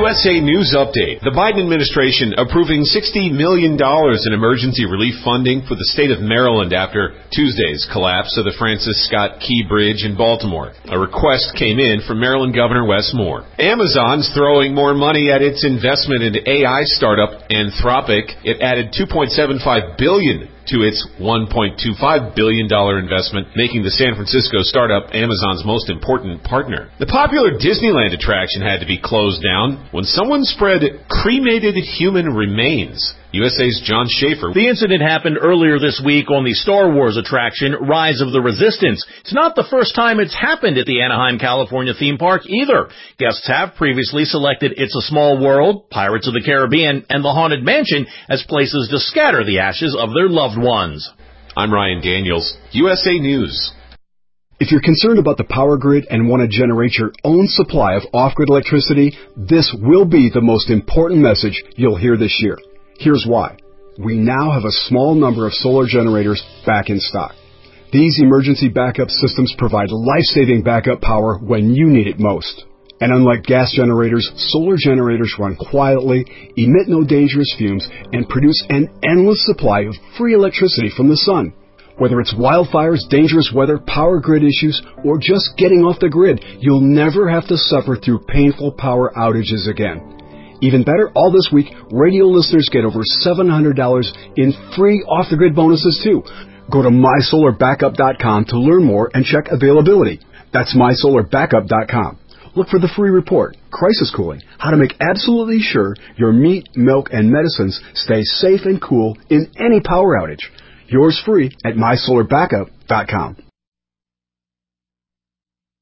USA News Update. The Biden administration approving $60 million in emergency relief funding for the state of Maryland after Tuesday's collapse of the Francis Scott Key Bridge in Baltimore. A request came in from Maryland Governor Wes Moore. Amazon's throwing more money at its investment in AI startup Anthropic. It added $2.75 billion to its $1.25 billion investment, making the San Francisco startup Amazon's most important partner. The popular Disneyland attraction had to be closed down when someone spread cremated human remains. USA's John Schaefer. The incident happened earlier this week on the Star Wars attraction, Rise of the Resistance. It's not the first time it's happened at the Anaheim, California theme park either. Guests have previously selected It's a Small World, Pirates of the Caribbean, and the Haunted Mansion as places to scatter the ashes of their loved ones. I'm Ryan Daniels, USA News. If you're concerned about the power grid and want to generate your own supply of off-grid electricity, this will be the most important message you'll hear this year. Here's why. We now have a small number of solar generators back in stock. These emergency backup systems provide life-saving backup power when you need it most. And unlike gas generators, solar generators run quietly, emit no dangerous fumes, and produce an endless supply of free electricity from the sun. Whether it's wildfires, dangerous weather, power grid issues, or just getting off the grid, you'll never have to suffer through painful power outages again. Even better, all this week, radio listeners get over $700 in free off-the-grid bonuses, too. Go to mysolarbackup.com to learn more and check availability. That's mysolarbackup.com. Look for the free report, Crisis Cooling, how to make absolutely sure your meat, milk, and medicines stay safe and cool in any power outage. Yours free at mysolarbackup.com.